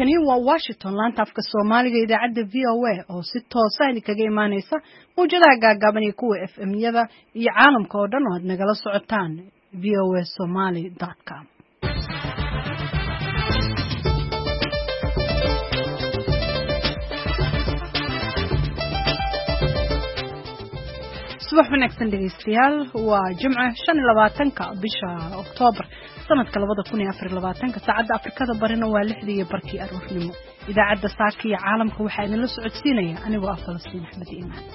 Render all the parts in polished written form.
halkani waa Washington laanta afka Soomaaliga idaacadda VOA oo si toos ah kaga imaaneysa muujadaha gaagaaban ee kuwa FM-yada iyo caalamka oo dhan oo aad nagala socotaan voasomali.com. subax wanaagsan dhegeystayaal waa Jimce 25-ka bisha Oktoobar sanadka 2024 saacada Afrikada barina waa 6:00 aroornimo idaacadda saaka iyo caalamka waxa idin la socodsiinaya anigoo ah Falastiin Axmed Iimaan.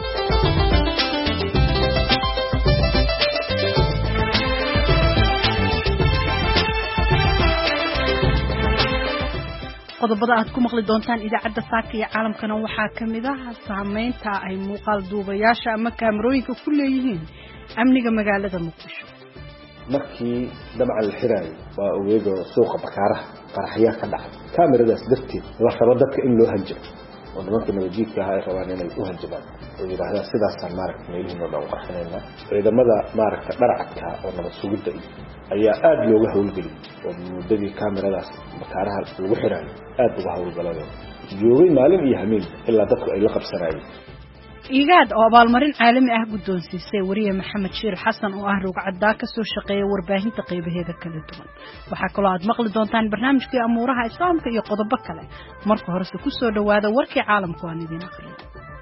qodobada aad ku maqli doontaan idaacadda saaka iyo caalamkana waxaa kamid ah saameynta ay muuqaal duubayaasha ama kaamirooyinka ku leeyihiin amniga magaalada Muqdisho. markii dabcan la xiraay waa ogeedo suuqa bakaaraha qaraxya ka dhacay kaamiradaas darteed la rabo dadka in loo hanjabo oo nimanka nabadjiidka ay rabaan inay u hanjabaan oo yiraahdaan sidaas aan maaragtay meelihiin oo dhan qarxinayna ciidamada maaragtay dharcadka oo nabad sugidda ayaa aad looga howlgeliyay oo muddadii kaamiradaas bakaaraha lagu xiraay aad uga howlgalayeen joogay maalin iyo habeen ilaa dadku ay la qabsanayeen. IGAD oo abaalmarin caalami ah guddoonsiisay wariye Maxamed Shiir Xasan oo ah rugcadda ka soo shaqeeya warbaahinta qaybaheeda kala duwan. waxa kale oo aad maqli doontaan barnaamijkii amuuraha islaamka iyo qodobo kale. marka hore ku soo dhawaada warkii caalamka aan idin aqriyo.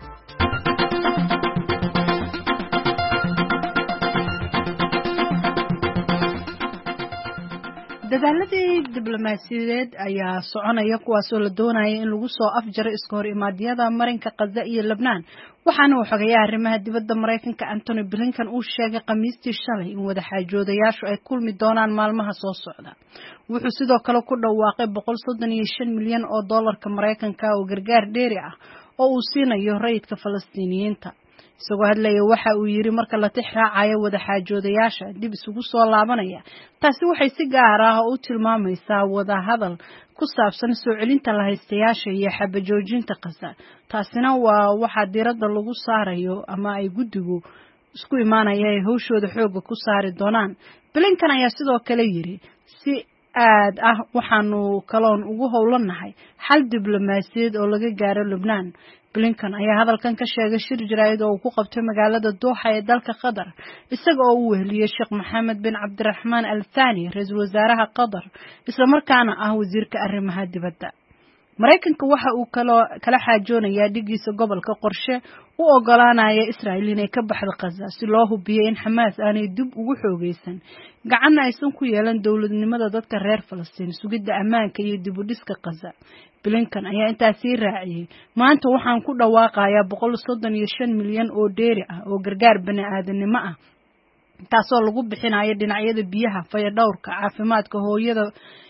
dadaaladii diblomaasiyadeed ayaa soconaya kuwaas oo la doonaya in lagu soo afjaro iska hor imaadyada marinka Gaza iyo Lebanon waxaana uu xogeeyay arrimaha dibadda Mareykanka Anthony Blinken uu sheegay Khamiistii shalay in wada xaajoodayaashu ay kulmi doonaan maalmaha soo socda. wuxuu sidoo kale ku dhawaaqay $135 milyan oo dollarka Mareykanka oo gargaar dheeri ah oo uu siinayo rayidka Falastiiniyiinta. isagoo hadlaya waxa uu yiri marka la tixraacayo wada xaajoodayaasha dib isugu soo laabanaya taasi waxay si gaar ah u tilmaamaysaa wada hadal ku saabsan soo celinta la haystayaasha iyo xabajoojinta Gaza. taasina waa waxa diiradda lagu saarayo ama ay guddigu isku imaanayaan hawshooda xoog ku saari doonaan. Blinken ayaa sidoo kale yiri si aad ah waxaanu kaloon ugu howlanahay xal diblomaasiyadeed oo laga gaaro Lebanon. Blinken ayaa hadalkan ka sheegay shir jaraa'id oo ku qabtay magaalada Doha ee dalka Qatar isaga oo uu weheliyay Sheekh Mohammed bin Abdulrahman Al Thani ra'iisul wasaaraha Qatar isla markaana ah wasiirka arrimaha dibadda. Mareykanka waxa uu kala xaajoonayaa dhigiisa gobolka qorshe u ogolaanaya Israa'iil inay ka baxdo Gaza si loo hubiyo in Xamaas aanay dib ugu xoogeysan gacan aysan ku yeelan dawladnimada dadka reer Falastiin sugidda ammaanka iyo dib u dhiska Gaza. Blinken ayaa intaasi raaciyay maanta waxaan ku dhawaaqayaa $135 milyan oo dheeri ah oo gargaar bani'aadanimo ah taasoo lagu bixinayo dhinacyada biyaha fayadhowrka caafimaadka hooyada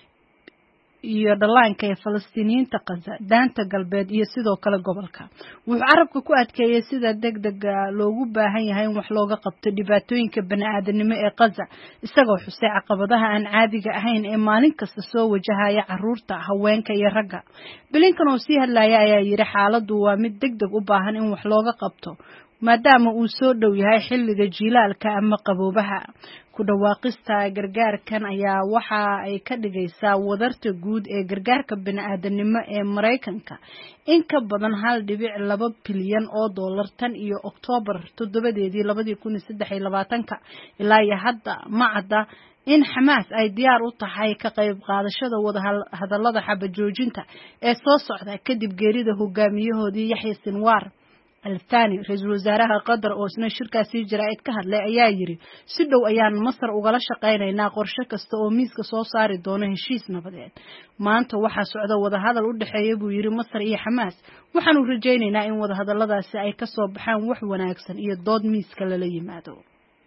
iyo dhalaanka ee Falastiiniyiinta Gaza daanta galbeed iyo sidoo kale gobolka. wuxuu carabka ku adkeeyay sida degdega loogu baahan yahay in wax looga qabto dhibaatooyinka bani'aadanimo ee Gaza isagoo xusay caqabadaha aan caadiga ahayn ee maalin kasta soo wajahaya carruurta haweenka iyo ragga. Blinken oo sii hadlaya ayaa yiri xaaladdu waa mid degdeg u baahan in wax looga qabto maadaama uu soo dhow yahay xilliga jiilaalka ama qaboobaha. ku dhawaaqista gargaarkan ayaa waxa ay ka dhigaysaa wadarta guud ee gargaarka bini'aadanimo ee Mareykanka in ka badan $1.2 bilyan oo dollar tan iyo Oktoobar 7, 2023 ilaa iyo hadda ma cadda in Xamaas ay diyaar u tahay ka qayb qaadashada wada hadallada xabajoojinta ee soo socda kadib geerida hogaamiyahoodii Yahya Sinwar Al Thani ra'iisul wasaaraha Qatar oo isna shirkaasi jaraa'id ka hadlay ayaa yiri si dhow ayaan Masar ugala shaqeynaynaa qorshe kasta oo miiska soo saari doona heshiis nabadeed. maanta waxa socda wada hadal u dhaxeeya buu yiri Masar iyo Xamaas waxaanu rajaynaynaa in wada hadalladaasi ay ka soo baxaan wax wanaagsan iyo dood miiska la yimaado.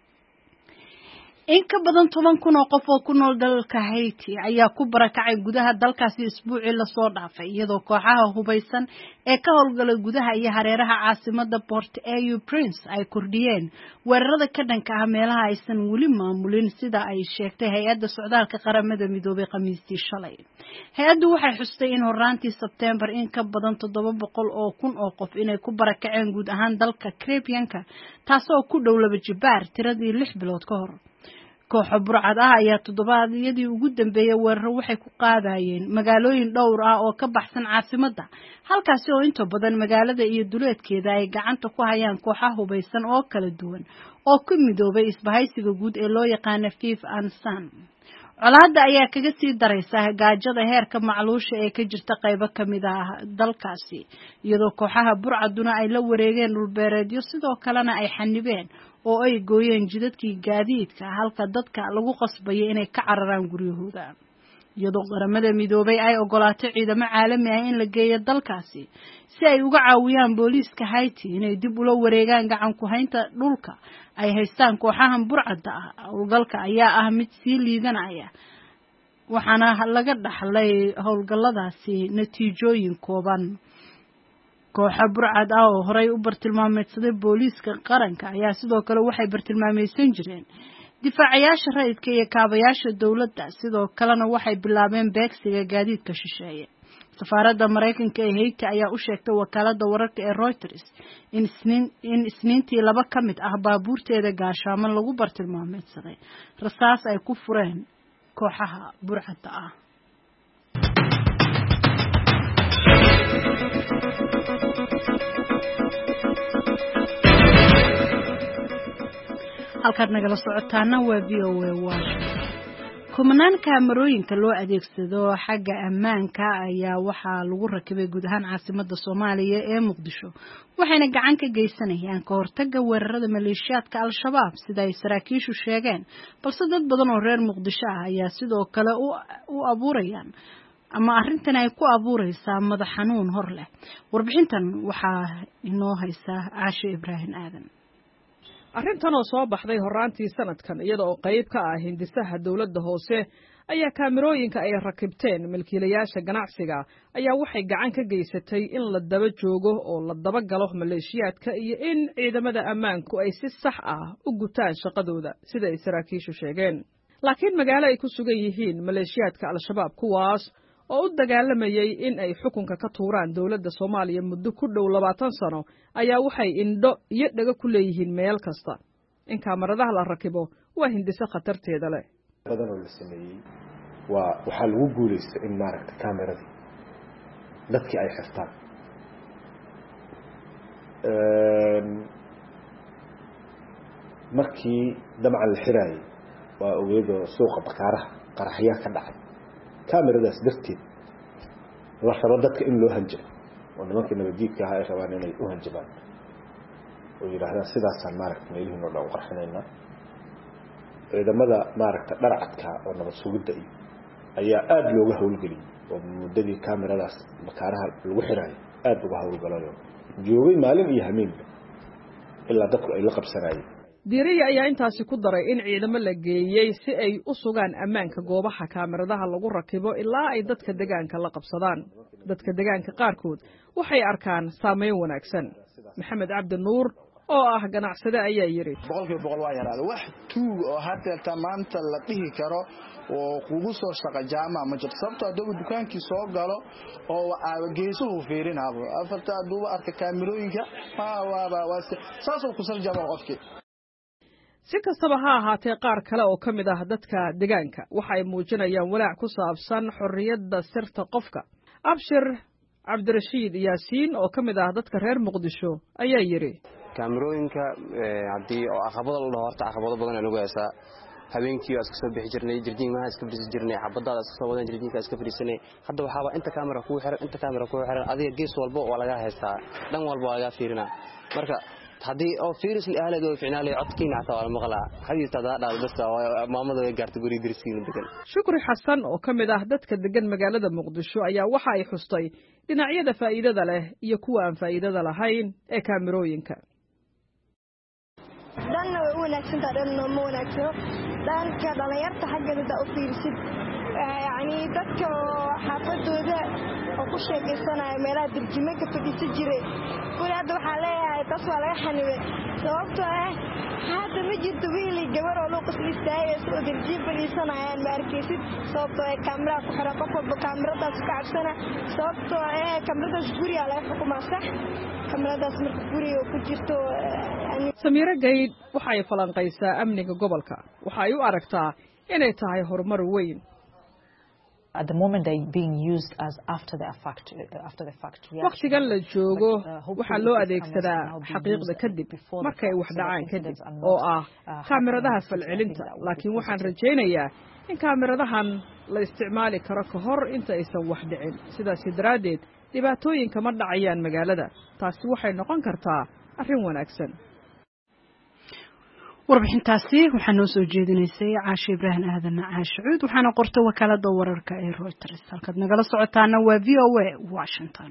in ka badan 10,000 oo qof oo ku nool dalka Haiti ayaa ku barakacay gudaha dalkaasi isbuucii la soo dhaafay iyadoo kooxaha hubeysan ee ka howlgala gudaha iyo hareeraha caasimada Port-au-Prince ay kordhiyeen weerarada ka dhanka ah meelaha aysan weli maamulin sida ay sheegtay hay'adda socdaalka qaramada midoobay Khamiistii shalay. hay'addu waxay xustay in horaantii Sebtembar in ka badan 700,000 oo qof inay ku barakaceen guud ahaan dalka Caribbean-ka taasoo ku dhow laba jibaar tiradii 6 bilood ka hor. kooxo burcad ah ayaa toddobaadyadii ugu dambeeyay weeraro waxay ku qaadayeen magaalooyin dhowr ah oo ka baxsan caasimadda halkaasi oo inta badan magaalada iyo duleedkeeda ay gacanta ku hayaan kooxo hubaysan oo kala duwan oo ku midoobay isbahaysiga guud ee loo yaqaano Fif and Sun. colaadda ayaa kaga sii daraysa gaajada heerka macluusha ee ka jirta qaybo kamid ah dalkaasi iyadoo kooxaha burcaduna ay la wareegeen dhulbeereedyo sidoo kalena ay xanibeen oo ay gooyeen jidadkii gaadiidka halka dadka lagu qasbayo inay ka cararaan guryahooda iyadoo qaramada midoobay ay ogolaatay ciidamo caalami ah in la geeyo dalkaasi si ay uga caawiyaan booliiska Haiti inay dib ula wareegaan gacan ku haynta dhulka ay haystaan kooxahan burcadda ah howlgalka ayaa ah mid sii liidanaya waxaana laga dhaxlay howlgalladaasi natiijooyin kooban kooxa burcad ah oo horey u bartilmaameedsaday booliiska qaranka ayaa sidoo kale waxay bartilmaameysan jireen difaacayaasha rayidka iyo kaabayaasha dawladda sidoo kalena waxay bilaabeen beegsiga gaadiidka shisheeye safaaradda Mareykanka ee Haiti ayaa u sheegtay wakaaladda wararka ee Reuters in isniintii laba ka mid ah baabuurteeda gaashaaman lagu bartilmaameedsaday rasaas ay ku fureen kooxaha burcadda ah halkaad nagala socotaana waa VOA Washington kumanaan kaamarooyinka loo adeegsado xagga ammaanka ayaa waxaa lagu rakibay guud ahaan caasimadda Soomaaliya ee Muqdisho waxayna gacan ka geysanayaan ka hortagga weerarada maleeshiyaadka al-shabaab sida ay saraakiishu sheegeen balse dad badan oo reer Muqdisho ah ayaa sidoo kale u abuurayaan ama arrintan ay ku abuuraysaa madax xanuun hor leh warbixintan waxaa inoo haysa Caashe Ibrahim Aadan arrintan oo soo baxday horaantii sanadkan iyada oo qayb ka ah hindisaha dawladda hoose ayaa kaamirooyinka ay rakibteen milkiilayaasha ganacsiga ayaa waxay gacan ka geysatay in la daba joogo oo la daba galo maleeshiyaadka iyo in ciidamada ammaanku ay si sax ah u gutaan shaqadooda sida ay saraakiishu sheegeen laakiin magaalo ay ku sugan yihiin maleeshiyaadka al-shabaab kuwaas oo u dagaalamayay in ay xukunka ka tuuraan dawladda Soomaaliya muddo ku dhow 20 sano ayaa waxay indho iyo dhaga ku leeyihiin meel kasta in kaamaradaha la rakibo waa hindise khatarteeda leh badan oo la sameeyay waxa lagu guuleystay in maaragta kaamarada dadkii ay xirtaan markii dabcan la xiraayay waa ogeedo suuqa bakaaraha qaraxya ka dhacay kaamiradaas darteed la rabo dadka in loo hanjabo oo nimanka nabadiidka ah ay rabaan inay u hanjabaan oo yiraahdaan sidaasaan maaragta meelihiin oo dhan qarxinayna ciidamada maaragta dharcadka oo nabad sugidda ayaa aad looga howlgeliyay oo muddadii kaamiradaas bakaaraha lagu xiraayay aad uga howlgalayo joogay maalin iyo habeenba ilaa dadku ay la qabsanayeen diiriya ayaa intaasi ku daray in ciidamo la geeyay si ay u sugaan ammaanka goobaha kaamiradaha lagu rakibo ilaa ay dadka deegaanka la qabsadaan dadka deegaanka qaarkood waxay arkaan saameyn wanaagsan maxamed cabdi nuur oo ah ganacsade ayaa yiri 100% waa yaraado wax tuug oo hadda maanta la dhihi karo oo kugu soo shaqo jaama ma jirto sababtoo dad dukaankii soo galo oo geesuhu fiirinaabo afarta duuba arka kaamirooyinka waa saasoo ku sal jamaa qofkii si kastaba ha ahaatee qaar kale oo ka mid ah dadka deegaanka waxa ay muujinayaan walaac ku saabsan xorriyadda sirta qofka abshir cabdirashiid yaasiin oo ka mid ah dadka reer Muqdisho ayaa yiri kaamirooyinka hadii oo aqabado la horta aqabado badan lagu heesaa habeenkii iska soo bixi jirnay jirdiin ma iska fadhiisan jirnay xabadaada iska soo wadan jirdiinka iska fadhiisanay hadda waxaaba inta kaamira ku xiran adiga gees walba oo laga heestaa dhan walba laga fiirinaa marka hadii oo fiiris ahleed oo ficnaalay codkiina taa wala maqlaa xadiista dadka dadka maamada way gaartay guri dirsiin degan shukri xasan oo ka mid ah dadka degan magaalada Muqdisho ayaa waxa ay xustay dhinacyada faa'iidada leh iyo kuwa aan faa'iidada lahayn ee kaamirooyinka dhanna way wanaagsan tahay dhanna ma wanaagsano dhanka dhalinyarta xaggeeda u fiirsid yani dadka xaafadooda oo ku sheekaysanaya meelaha dirjime ka fadhiisan jiray kuli hadda waxaa leeyahay taas waa laga xanibay sababtoo ah hadda ma jirto wiil iyo gabar oo luuqas istaagay oo dirjime fadhiisanayaan ma arkaysid sababtoo ah kaamiraha ku xiran qof walba kaamiradaas ka cabsana sababtoo ah kaamiradaas guriga laga xukumaa sax kaamiradaas marka guriga ku jirto Samira Gayd waxay falanqaysaa amniga gobolka waxa ay u aragtaa inay tahay horumar weyn. At the moment they being used as after the fact waqtigan la joogo waxa loo adeegsadaa xaqiiqda kadib markay wax dhacaan kadib oo ah kaamiradaha falcelinta laakiin waxaan rajaynayaa in kaamiradahan la isticmaali karo ka hor inta aysan wax dhicin sidaas daraadeed dhibaatooyinka ma dhacayaan magaalada taasi waxay noqon kartaa arrin wanaagsan. warbixintaasi waxaa noo soo jeedinaysay Caashe Ibrahim Aadan Caashe Cuud waxaana qortay wakaalada wararka ee Reuters halkaad nagala socotaana waa VOA Washington.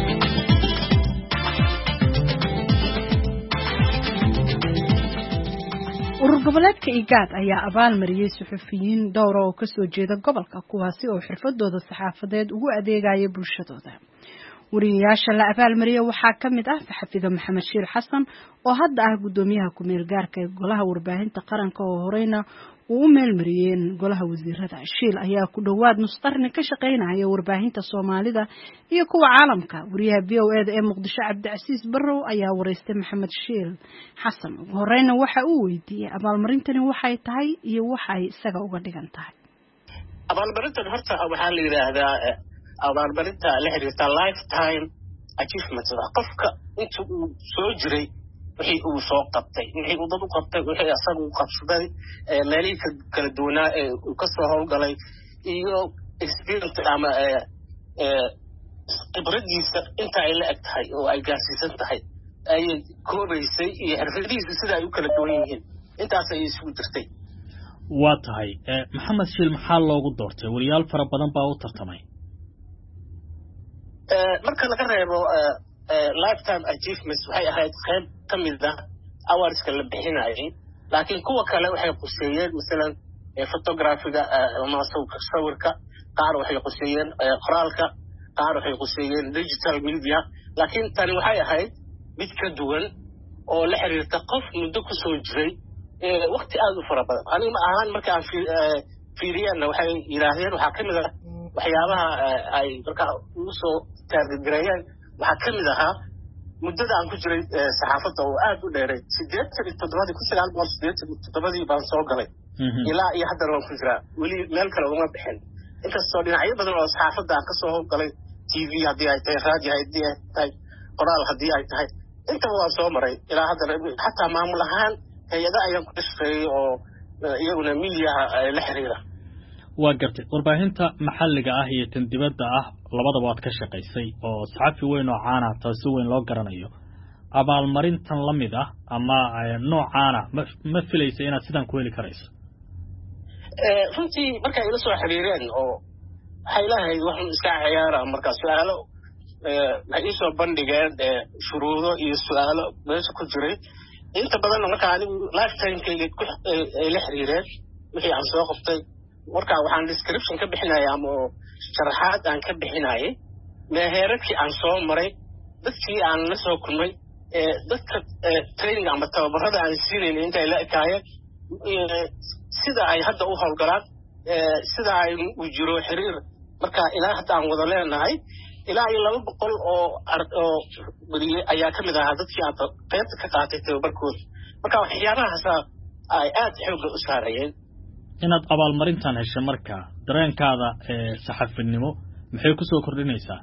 urur goboleedka IGAD ayaa abaal mariyay suxufiyiin dhowr oo ka soo jeeda gobolka kuwaasi oo xirfadooda saxaafadeed ugu adeegaya bulshadooda. wariyaasha la abaalmariyay waxaa ka mid ah saxafiga Maxamed Shiil Xasan oo hadda ah gudoomiyaha ku meel gaarka ee golaha warbaahinta qaranka oo horeyna uu u meel mariyay golaha wasiirada. Shiil ayaa ku dhawaad nus qarni ka shaqeynaya warbaahinta Soomaalida iyo kuwa caalamka. wariyaha VOA ee Muqdisho Cabdicasiis Barrow ayaa wareystay Maxamed Shiil Xasan. horeyna waxa uu weydiiyay abaalmarintani waxay tahay iyo waxay isaga uga dhigan tahay. abaalmarintan horta waxaa la yiraahdaa abaalmarinta la xiriirta lifetime achievement qofka inta uu soo jiray wixii uu soo qabtay wixii uu dad u qabtay wixii asagu u qabsaday meelihii kala duwanaa ee uu ka soo howlgalay iyo experience ama khibradiisa inta ay la eg tahay oo ay gaarsiisan tahay ay koobaysay iyo xirfadihiisa sida ay u kala duwan yihiin intaas ay isugu jirtay. waa tahay Maxamed Shiil maxaa loogu doortay wariyaal fara badan baa u tartamay. marka laga reebo lifetime achievements waxay ahayd qayb ka mid ah awardska la bixinayay laakiin kuwa kale waxay quseeyeen midalan photography-ga ama sawirka qaar waxay quseeyeen qoraalka qaar waxay quseeyeen digital media laakiin tani waxay ahayd mid ka duwan oo la xiriirta qof muddo ku soo jiray waqti aad u fara badan aniga ma ahaan marka aan fiiriyana waxay yiraahdeen waxa ka mid ah waxyaabaha ay marka ugu soo taargeeyeen waxa ka mid ahaa muddada aan ku jiray saxaafadda oo aad u dheeray 1987 baan soo galay ilaa iyo hadda waan ku jiraa weli meel kale uma bixin inkastoo dhinacyo badan oo saxaafadda aan ka soo galay TV haddii ay tahay raadiyo haddii ay tahay qoraal haddii ay tahay intaba waan soo maray ilaa hadda xataa maamul ahaan hay'ada ayaan ku dhashaqeeyay oo iyaguna miidiyaha la xiriira. waa gartay warbaahinta maxalliga ah iyo tan dibadda ah labadaba waad ka shaqaysay oo saxafi weyn oo caan ah taasi weyn loo garanayo abaalmarintan la mid ah ama noocaana ma filaysa inaad sidan ku heli karayso. runtii marka ay la soo xiriireen oo waxay lahayd waxaan iska ciyaara marka su'aalo waxay soo bandhigeen shuruudo iyo su'aalo meesha ku jiray inta badan marka anigu lifetime-kayga ay la xiriireen wixii aan soo qabtay marka waxaan description ka bixinayaa ama sharaxaad aan ka bixinayay meheeradkii aan soo maray dadkii aan la soo kulmay dadka training ama tababarada aan siinayna inta ay la ekaayeen sida ay hadda u howlgalaan sida ay u jiro xiriir marka ilaa hadda aan wada leenahay ilaa iyo 200 oo bariye ayaa ka mid ahaa dadkii aan qaybta ka qaatay tababarkooda marka waxyaabahaas ay aad xoog u saarayeen. inaad abaalmarintan hesho marka dareenkaada saxafinimo maxay ku soo kordhinaysaa.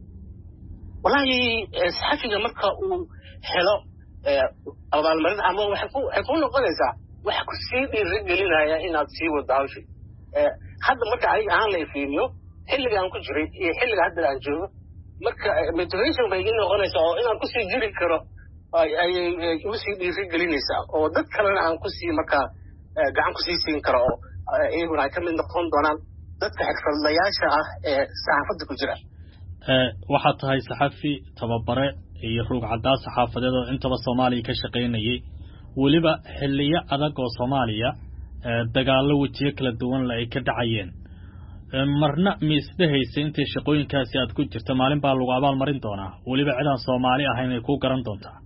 wallahi saxafiga marka uu helo abaalmarin ama waxay ku noqonaysaa wax ku sii dhiirigelinaya inaad sii wado hawsha hadda marka ay aan la fiiriyo xilliga aan ku jiray iyo xilliga hadda aan joogo marka motivation bay noqonaysaa oo inaan ku sii jiri karo ay u sii dhiirigelinaysaa oo dad kalena aan ku sii marka gacan ku sii siin karo oo iyaguna ay ka mid noqon doonaan dadka xirfadlayaasha ah ee saxaafadda ku jira. waxaad tahay saxafi tababare iyo ruug caddaa saxaafadeed oo intaba Soomaaliya ka shaqeynayay weliba xilliyo adag oo Soomaaliya dagaallo wajiyo kala duwan la ay ka dhacayeen marna miisdahaysa intay shaqooyinkaasi aad ku jirto maalin baa lagu abaalmarin doonaa weliba cidaan Soomaali ahayn ay ku garan doontaa.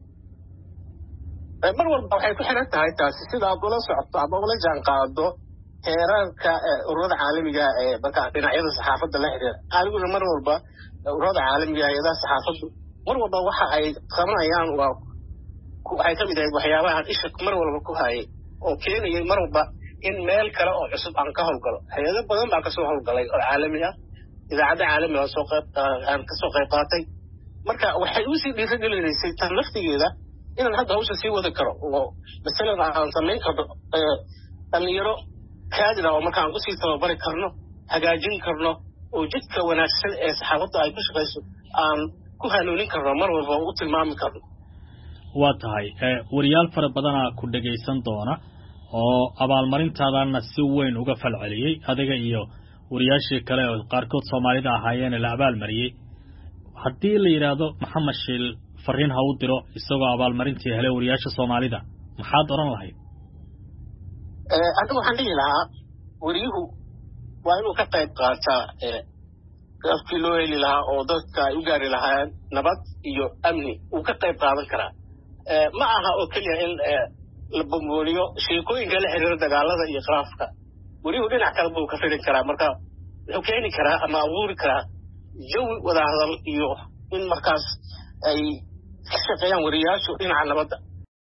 mar walba waxay ku xiran tahay taasi sida aad ula socoto ama ula jaan qaado heerarka ururada caalamiga ee marka dhinacyada saxaafadda la xiriira aniguna mar walba ururada caalamiga hay'adaha saxaafaddu mar walba waxa ay qabanayaan waa waxay ka mid ahayd waxyaabahan isha mar walba ku hayay oo keenayay mar walba in meel kale oo cusub aan ka howlgalo hay'ado badan baa kasoo howlgalay oo caalami ah idaacadda caalami ah aan kasoo qayb qaatay marka waxay u sii dhiirigelinaysay tan laftigeeda inaan hadda hawsha sii wadi karo oo masalan aan samayn karno dhalinyaro kaadida oo marka aan kusii tababari karno hagaajin karno oo jidka wanaagsan ee saxaafadda ay ku shaqayso aan ku hanuunin karno mar walba u tilmaami karno waa tahay wariyaal fara badanaa ku dhagaysan doona oo abaalmarintaadana si weyn uga falceliyey adiga iyo wariyaashii kale oo qaarkood Soomaalida ahaayeen la abaalmariyay haddii la yiraahdo Maxamed Shiil fariin ha u diro isagoo abaalmarintii helay wariyaasha Soomaalida maxaad oran lahayd anigu waxaan dhihi lahaa wariyuhu waa inuu ka qayb qaataa afkii loo heli lahaa oo dadka ay u gaari lahaayeen nabad iyo amni uu ka qayb qaadan karaa ma aha oo keliya in la bambooliyo sheekooyinka la xiriira dagaalada iyo khilaafka wariyuhu dhinac kale buu ka firin karaa marka wuxuu keeni karaa ama abuuri karaa jawi wadahadal iyo in markaas ay ka shaqeeyaan wariyaashu dhinaca nabadda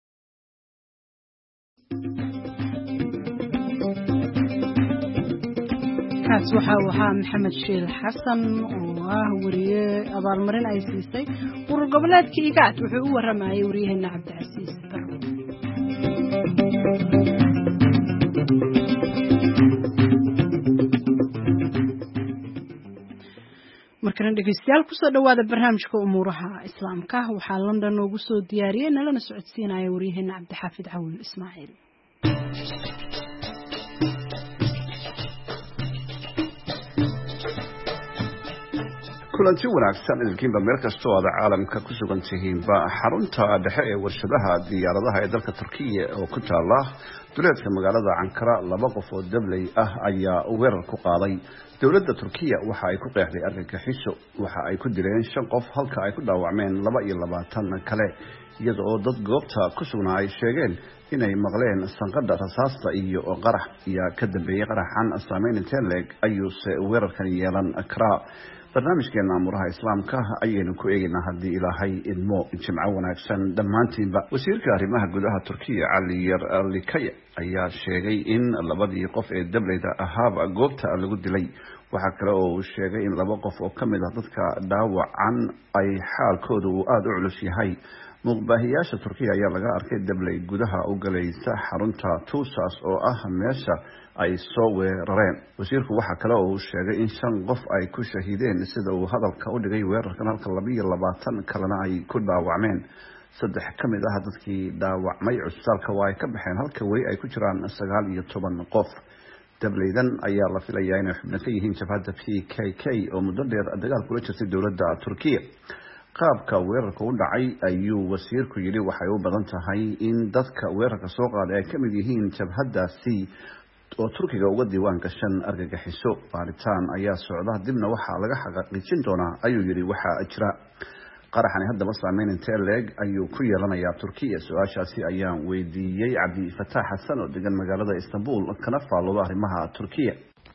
kaas waxaa maxamed shiil xasan oo ah wariye abaalmarin ay siisay urur goboleedka IGAD wuxuu u waramayay wariyaheena Cabdicasiis Barro markana dhegeystayaal kusoo dhawaada barnaamijka umuuraha islaamka waxaa London ugu soo diyaariyay nalana socodsiinaya wariyaheena Cabdixaafid Cawil Ismaaciil kulanti wanaagsan idinkiinba meel kastoo aad caalamka ku sugan tihiinba xarunta dhexe ee warshadaha diyaaradaha ee dalka Turkiga oo ku taala duleedka magaalada Ankara laba qof oo dablay ah ayaa weerar ku qaaday dawladda Turkiga waxa ay ku qeexday argagixiso waxa ay ku dileen 5 qof halka ay ku dhaawacmeen 22 kale iyada oo dad goobta ku sugnaa ay sheegeen inay maqleen sanqadha rasaasta iyo qarax ka dambeeyay qaraxan saameyn teleg ayuu weerarkan yeelan kara barnaamijkeena amuraha islaamka ayaynu ku eegaynaa haddii ilaahay idmo jimco wanaagsan dhammaantiinba wasiirka arrimaha gudaha Turkiga Ali Yerlikaya ayaa sheegay in labadii qof ee dableyda ahaaba goobta lagu dilay waxa kale oo uu sheegay in laba qof oo kamid ah dadka dhaawacan ay xaalkoodu uu aad u culus yahay muqbaahiyaasha Turkiga ayaa laga arkay dabley gudaha u galaysa xarunta Tusas oo ah meesha ay soo weerareen wasiirku waxa kale oo uu sheegay in 5 qof ay ku shahiideen sida uu hadalka u dhigay weerarkan halka 22 kalena ay ku dhaawacmeen 3 kamid ah dadkii dhaawacmay cusbitaalka waa ay ka baxeen halka weli ay ku jiraan 19 qof dableydan ayaa la filayaa inay xubno ka yihiin jabhadda PKK oo muddo dheer dagaal kula jirtay dawladda Turkiga qaabka weerarka u dhacay ayuu wasiirku yiri waxay u badan tahay in dadka weerarka soo qaaday ay kamid yihiin jabhaddaasi oo Turkiga uga diiwaan gashan argagixiso baaritaan ayaa socda dibna waxa laga xaqiijin doonaa ayuu yiri waxa jira qaraxani haddaba saameyn teleg ayuu ku yeelanayaa Turkiga su'aashaasi ayaan weydiiyay Cabdi Fataax Xasan oo degan magaalada Istanbul kana faalooda arrimaha Turkiga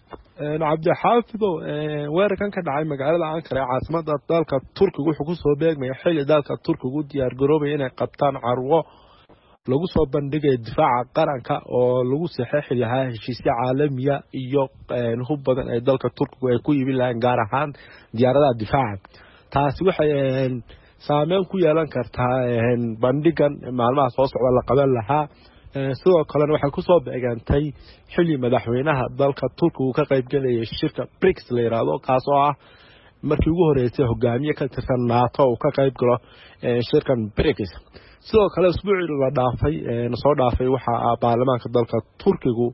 Cabdixaafid weerarkan ka dhacay magaalada Ankara ee caasimadda dalka Turkiga wuxuu ku soo beegmay xilli dalka Turkiga u diyaar garoobay inay qabtaan carwo lagu soo bandhigay difaaca qaranka oo lagu saxeexay heshiisyo caalamiya iyo hub badan ee dalka Turkiga ay ku yimid lahayn gaar ahaan diyaaradaha difaaca taasi waxay saameyn ku yeelan kartaa bandhigan maalmaha soo socda la qaban lahaa sidoo kale waxay ku soo beegantay xilli madaxweynaha dalka Turkiga ka qayb galay shirka BRICS la yiraahdo kaas oo ah markii ugu horeysay hogaamiye ka tirsan NATO oo ka qayb galo shirkan BRICS sidoo kale usbuucii la dhaafay soo dhaafay waxa baarlamaanka dalka Turkiga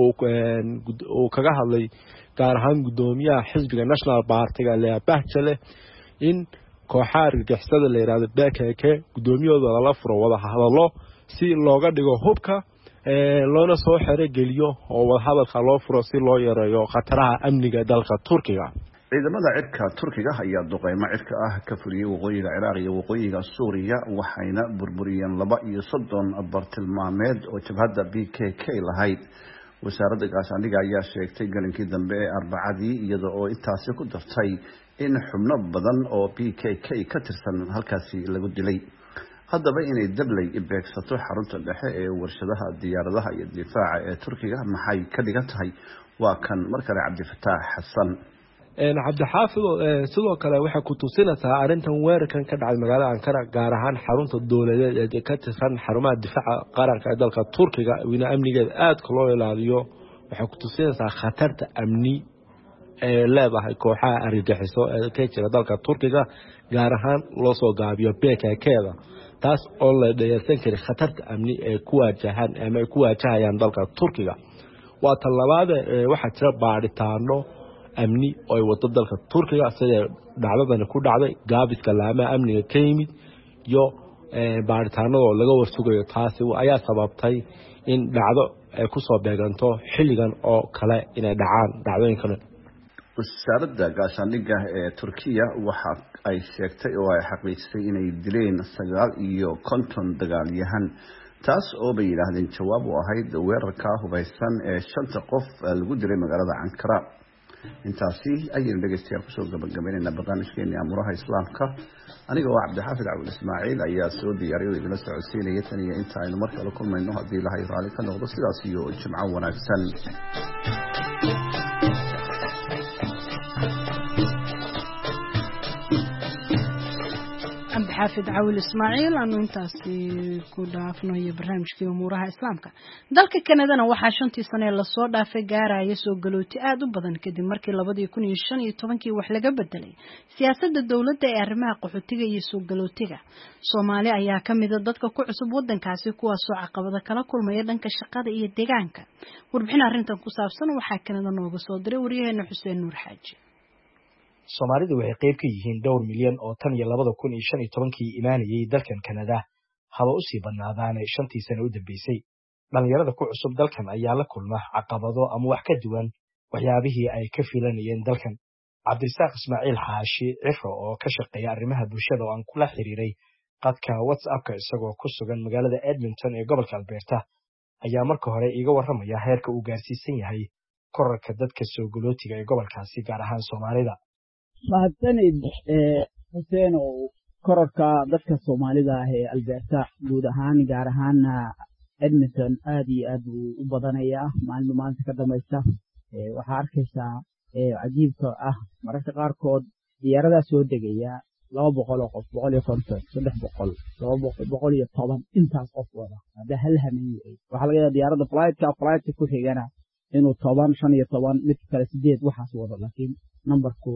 oo kaga hadlay gaar ahaan gudoomiyaha xisbiga National Party-ga Bahçeli in kooxaha argagixisada la yiraahdo PKK gudoomiyadooda la furo wada hadallo si looga dhigo hubka loona soo xerogeliyo oo wada hadalka loo furo si loo yareeyo khataraha amniga dalka Turkiga ciidamada cirka Turkiga ayaa duqeymo cirka ah ka fuliyay waqooyiga Ciraaq iyo waqooyiga Suuriya waxayna burburiyeen 32 bartilmaameed oo jabhadda PKK lahayd wasaaradda gaashaandhigga ayaa sheegtay galinkii dambe ee Arbacadii iyada oo intaasi ku dartay in xubno badan oo PKK ka tirsan halkaasi lagu dilay haddaba inay dabley beegsato xarunta dhexe ee warshadaha diyaaradaha iyo difaaca ee Turkiga maxay ka dhigan tahay waa kan mar kale Cabdifataax Xasan. cabdixaafid sidoo kale waxay ku tusinaysaa arintan weerarkan ka dhacay magaalada Ankara gaar ahaan xarunta dawladeed ee ka tirsan xarumaha difaaca qaranka ee dalka Turkiga wina amnigeeda aad loo ilaaliyo waxay ku tusinaysaa khatarta amni ee leedahay kooxaha argagixiso ee ka jira dalka Turkiga gaar ahaan loo soo gaabiyo PKK-da taas oo la dheersan kari khatarta amni ee ku wajahan ama ku wajahayaan dalka Turkiga waa talabaad waxa jira baaritaano amni oo wada dalka Turkiga sida dhacdadan ku dhacday gaabiska laamaha amniga ka yimid iyo baaritaanada laga warsugayo taasi ayaa sababtay in dhacdo ay ku soo beeganto xilligan oo kale inay dhacaan dhacdooyinkan. wasaaradda gaashaandhigga ee Turkiga waxa ay sheegtay oo ay xaqiijisay inay dileen 950 dagaalyahan taas oo bay yiraahdeen jawaab u ahayd weerarka hubeysan ee 5 qof lagu dilay magaalada Ankara. intaasi ayaan dhageystayaal ku soo gabagabeynayna barnaamijkeena amuraha islaamka aniga oo Cabdixaafid Cabdi Ismaaciil ayaa soo diyaariyay idin socodsiinaya tan iyo inta aynu mar kale kulmayno haddii Ilaahay raali ka noqdo sidaas iyo jimco wanaagsan. xaafid Cawil Ismaaciil aanu intaasi ku dhaafnay barnaamijkii umuuraha islaamka dalka Kanadana waxaa 5 sano la soo dhaafay gaaraya soo galooti aad u badan kadib markii 2015 wax laga bedelay siyaasadda dawladda ee arrimaha qaxootiga iyo soo galootiga Soomaali ayaa kamid ah dadka ku cusub wadankaasi kuwaas oo caqabado kala kulmaya dhanka shaqada iyo deegaanka warbixin arrintan ku saabsan waxaa Kanada nooga soo diray wariyaheena Xuseen Nuur Xaaji. Soomaalidu waxay qayb ka yihiin dhowr milyan oo tan iyo 2015 imaanayay dalkan Kanada haba u sii badnaadaan 5 sano u dambeysay dhalinyarada ku cusub dalkan ayaa la kulma caqabado ama wax ka duwan waxyaabihii ay ka filanayeen dalkan. Cabdirasaaq Ismaaciil Xaashi Cifro oo ka shaqeeya arrimaha bulshada oo aan kula xiriiray qadka WhatsApp-ka isagoo ku sugan magaalada Edmonton ee gobolka Alberta ayaa marka hore iga waramaya heerka uu gaarsiisan yahay korarka dadka soo galootiga ee gobolkaasi gaar ahaan Soomaalida. mahadsanid Xuseen oo kororka dadka Soomaalida ah ee Alberta guud ahaan gaar ahaan Edmonton aad iyo aad u badanaya maanta ka dambaysta waxa arkaysaa cajiibka ah mararka qaarkood diyaarada soo degaya 200 oo qof 150 300 210 intaas qof wada hada hal hamiyay waxa laga yaabaa diyaarada flight ku xigana inuu 10 15 mid kale 8 waxaas wada laakiin numberku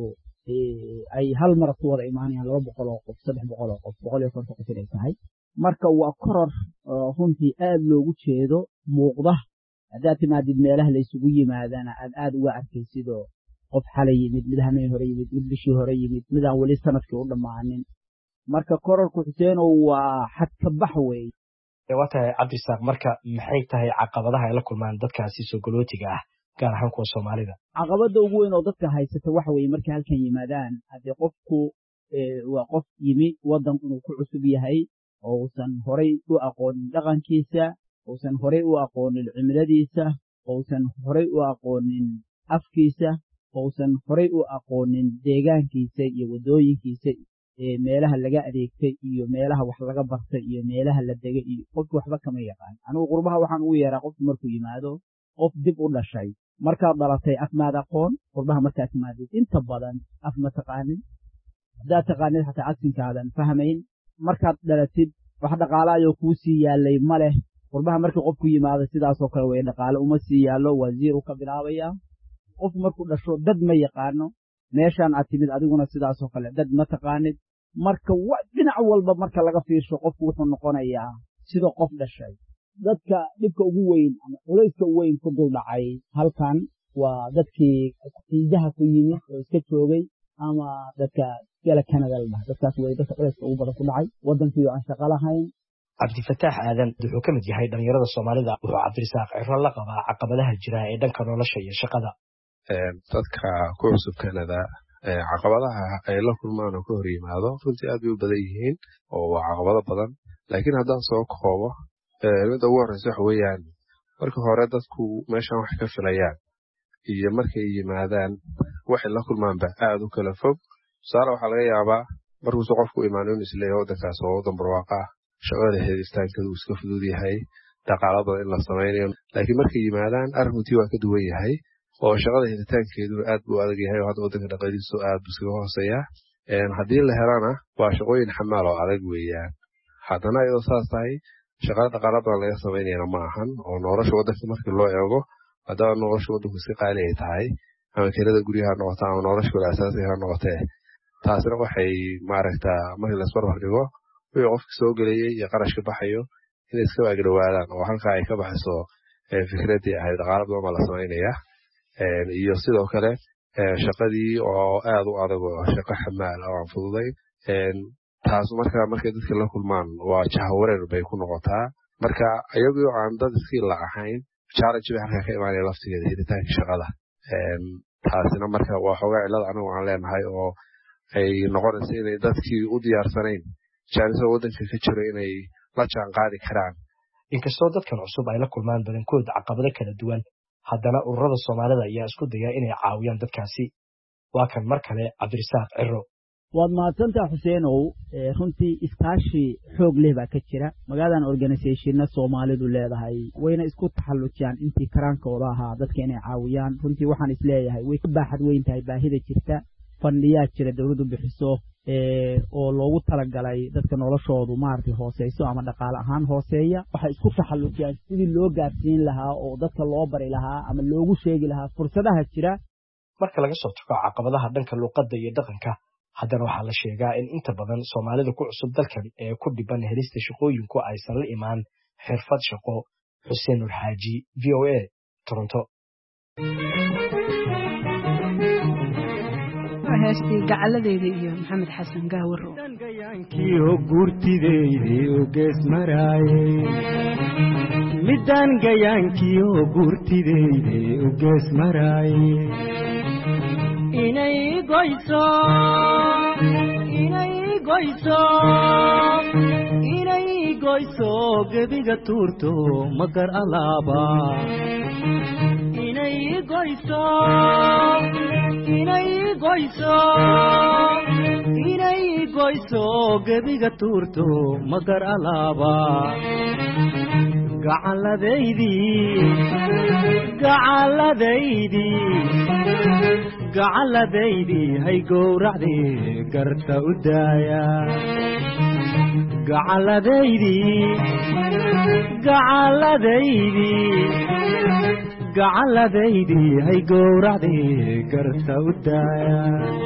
ay hal mar ku wada imaanayaan 200 oo qof 300 oo qof 150 qof inay tahay marka waa koror runtii aad loogu jeedo muuqda hadaa timaadid meelaha la isugu yimaadana aad uga arkaysido qof xalay yimid mid hameen hore yimid mid bishii hore yimid mid aan wali sanadkii u dhamaanin marka kororku Xuseen waa xad ka bax weey wata Cabdirasaaq marka maxay tahay caqabadaha ay la kulmaan dadkaasi soo galootiga ah gaar ahaan kuwa Soomaalida caqabada ugu weyn oo dadka haysata waxa weeye markay halkan yimaadaan hadii qofku waa qof yimi wadan inuu ku cusub yahay oo uusan horay u aqoonin dhaqankiisa uusan horay u aqoonin cimiladiisa uusan horay u aqoonin afkiisa uusan horay u aqoonin deegaankiisa iyo wadooyinkiisa meelaha laga adeegtay iyo meelaha wax laga bartay iyo meelaha la degay iyo qof waxba kama yaqaan anigu qurbaha waxaan ugu yeeraa qof markuu yimaado qof dib u dhashay markaad dhalatay afmaad aqoon qurbaha markaad timaadid inta badan af ma taqaanin hadaa taqaanid xataa codsinkaadan fahmayn markaad dhalatid wax dhaqaalayo kuu sii yaalay ma leh qurbaha markii qofku yimaado sidaas oo kale way dhaqaale uma sii yaalo wasiir u ka bilaabaya qof markuu dhasho dad ma yaqaano meeshan aad timid adiguna sidaas oo kale dad ma taqaanid marka dhinac walba marka laga fiirsho qofku wuxuu noqonayaa sida qof dhashay dadka dhibka ugu weyn ama culayska ugu weyn ku dul dhacay halkan waa dadkii xiidaha ku yimid oo iska joogay ama dadka kala Canada dadkaas way dadka culayska ugu badan ku dhacay wadankii aan shaqo lahayn. Cabdifataax Aadan wuxuu ka mid yahay dhalinyarada Soomaalida wuxuu Cabdirasaaq Cifro la qabaa caqabadaha jira ee dhanka nolosha iyo shaqada. dadka ku cusub Canada caqabadaha ay la kulmaan oo ka hor yimaado runtii aad bay u badan yihiin oo waa caqabado badan laakiin haddaan soo koobo mid ugu horeysa waxa weeyaan marka hore dadku meeshan wax ka filayaan iyo markay yimaadaan waxay la kulmaan ba aad u kala fog tusaale waxaa laga yaabaa markuu qofku imaano inuu isleeyahay wadankaas oo wadan barwaaqo ah shaqada helitaankeedu iska fudud yahay dhaqaale badan in la samaynayo laakiin markay yimaadaan arrintii waa ka duwan yahay oo shaqada helitaankeedu aad buu adag yahay oo hadda waddanka dhaqaalihiisu aad buu iskaga hooseeyaa haddii la helana waa shaqooyin xamaal oo adag weeyaan haddana iyadoo saas tahay shaqada dhaqaale badan laga samaynayana ma ahan oo nolosha waddanka markii loo eego haddaba nolosha waddanku iska qaali ay tahay ama kirada guryaha noqota ama nolosha kale asaasiga ha noqotee taasina waxay maaragtaa markii laisbarbar dhigo wixii qofka soo gelayay iyo qarashka baxayo inay iska waagdhowaadaan oo halkaa ay ka baxayso fikraddii ahayd dhaqaale badan baa la samaynayaa iyo sidoo kale shaqadii oo aad u adag oo shaqo xamaal oo aan fududayn taas markay dadka la kulmaan waa jahawareer bay ku noqotaa marka iyagoo aan dad iskii la ahayn challenge bay halkaa ka imaanaya laftigeeda helitaanka shaqada taasina marka waa xoogaa cillada anigu aan leenahay oo ay noqonaysa inay dadkii u diyaarsanayn jaanisada waddanka ka jiro inay la jaan qaadi karaan inkastoo dadkan cusub ay la kulmaan badankood caqabado kala duwan haddana ururada soomaalida ayaa isku daya inay caawiyaan dadkaasi waa kan mar kale cabdirasaaq ciro waad mahadsantaha xuseenow runtii iskaashi xoog leh baa ka jira magaaladan organizationna soomaalidu leedahay wayna isku taxallujiyaan intii karaankooda ahaa dadka inay caawiyaan runtii waxaan isleeyahay way ka baaxad weyn tahay baahida jirta fandhiyaa jira dawladdu bixiso oo loogu talagalay dadka noloshoodu maaragtay hooseyso ama dhaqaale ahaan hooseeya waxay isku taxallujiyaan sidii loo gaarsiin lahaa oo dadka loo bari lahaa ama loogu sheegi lahaa fursadaha jira marka laga soo tago caqabadaha dhanka luqadda iyo dhaqanka haddana waxaa la sheegaa in inta badan soomaalida ku cusub dalkan ee ku dhiban helista shaqooyinku aysan la imaan xirfad shaqo xuseen nur xaaji v o a toronto heestii gacaladeeda iyo maxamed xasan gaawaro dangayaankiioo guurtideydii oo gees maraaye midaan gayaankiioo guurtideydii oo gees maraaye inay goyso gebiga tuurto magar alaaba inay goyso gebiga tuurto magar alaaba gacalladaydii hay gowracdii garta u daaya gacalladaydii hay gowracdii garta u daaya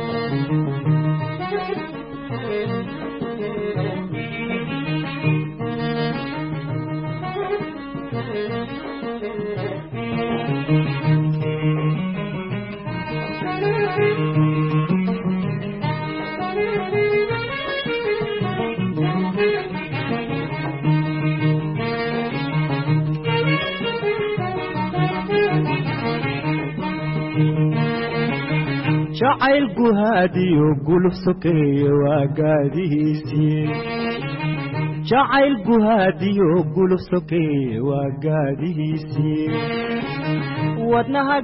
jacayl guhaadiyo guluf sokeeye waa gaadihiisii jacayl guhaadiyo guluf sokeeye waa gaadihiisii wadnaha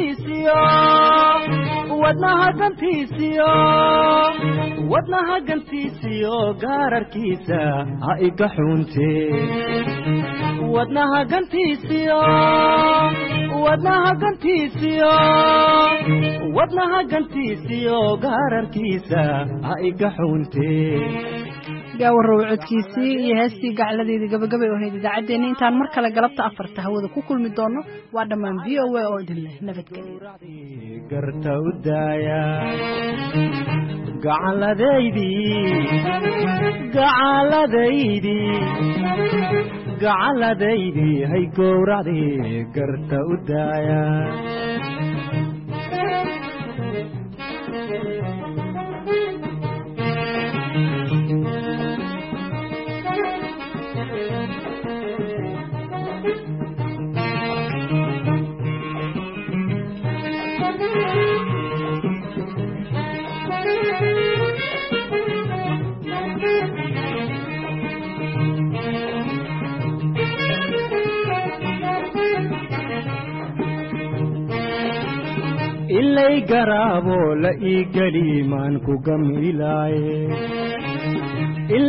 gantiisiyo gaararkiisa ha iga xuuntee wadnaha gantiisiyo gaararkiisa ha iga xuuntee gaawarow codkiisii iyo heestii gacladeedii gabagabay oo hayd idaacaddeenna intaan mar kale galabta afarta hawada ku kulmi doono waa dhammaan v o a oo idin leh nabadgelyo garta u daaya gacalladaydii hay gowracdii garta u daaya ilay garaabo la ii geli maan ku gamilaaye